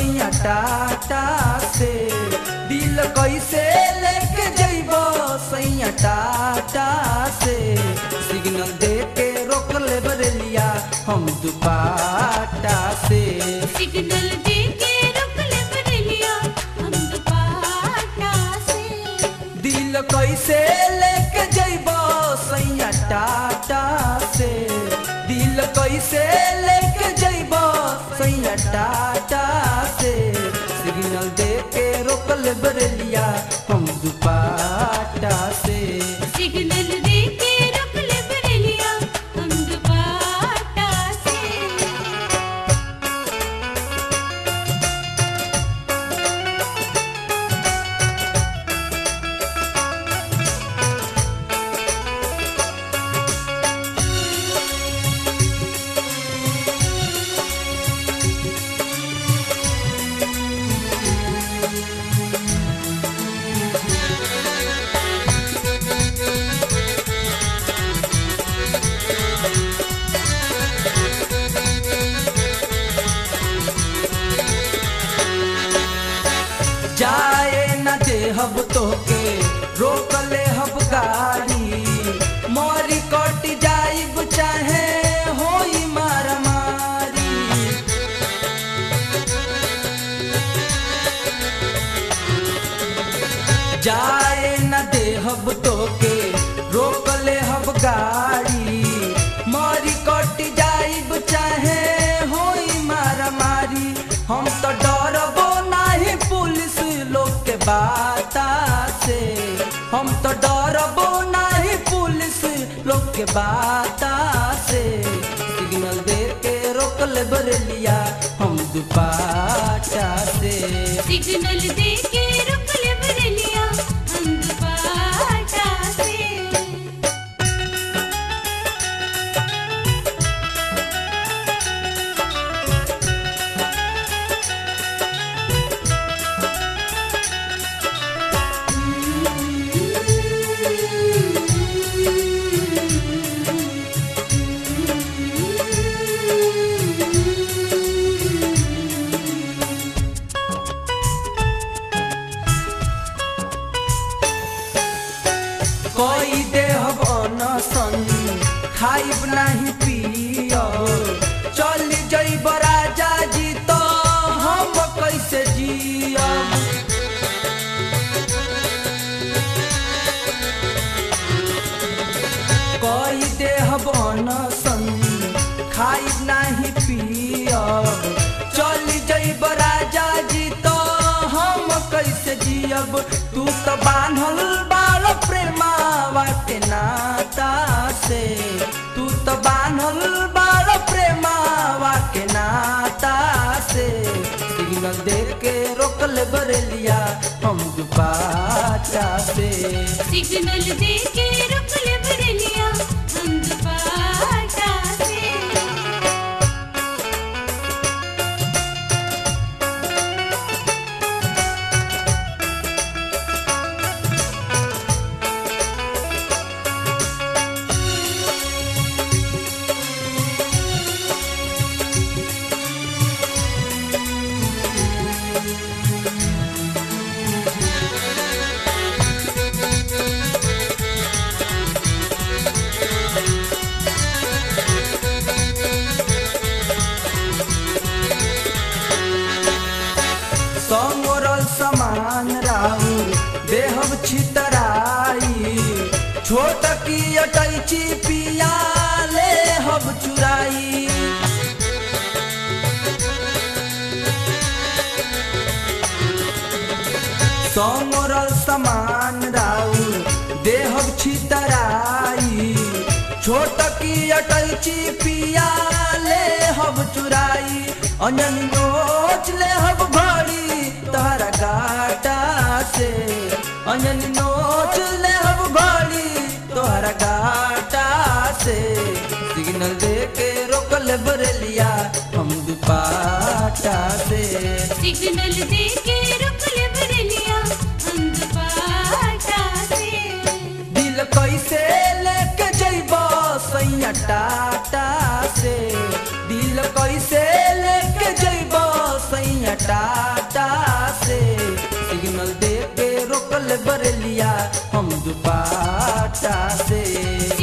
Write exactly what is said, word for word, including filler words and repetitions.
सैया टाटा से। दिल कैसे लेके जइबो सैया टाटा से। सिग्नल दे के रोक ले बरेलिया हम दुपाटा से। सिग्नल दे के रोक ले बरेलिया हम दुपाटा से। दिल कैसे लेके जइबो सैया टाटा से। दिल कैसे लेके जइबो सैया टाटा से। सिग्नल दे के रोक ले बरेलिया हम दुपाटा से। सिग्नल दे के रोक ले बरेलिया हम दुपाटा से। जाए न दे हब तोके रोक ले हब गाड़ी। मोरी कट जाइब चाहे होई मारा मारी। जाए न दे हब तोके रोक ले हब गाड़ी। मोरी कट जाइब चाहे होई मारा मारी। हम तो डरबो नाही पुलिस लोग के बाता से। हम तो डरबो नाही पुलिस लोग के बाता से। सिग्नल दे के रोक ले बरेलिया हम दुपाटा से। सिग्नल दे के रोक ले बरेलिया हम दुपाटा से। कोई देहब अनसन खाइब नहीं पियब। चल जइब राजा जी तो हम कैसे जियब। कोई देहब अनसन खाइब नहीं पियब। चल जइब राजा जी तो हम कैसे जियब। तू तो बान्हल बाल प्रेमावा के नाता से। तू तो बान्हल बाल प्रेमावा के नाता से। सिग्नल दे के रोक ले बरेलिया हम दुपाटा से। सिग्नल दे के रोक ले बरेलिया हम दुपाटा से। संगोरल समान राउर देहब छितराई। छोट की अटैची पिया ले हब चुराई। संगोरल समान राउर देहब छितराई। छोट की अटैची पिया ले हब चुराई। अंजन नोच ले हब घड़ी तहरा गाटा से। अंजन नोच ले हब घड़ी तोहरा गाटा से। सिग्नल दे के रोक ले बरेलिया हम दुपाटा से। सिग्नल दे के रोक ले बरेलिया हम दुपाटा से। दिल कैसे लेके जइबो सैया टाटा से। दिल कैसे लेके जइबो सैया टाटा घाटा से।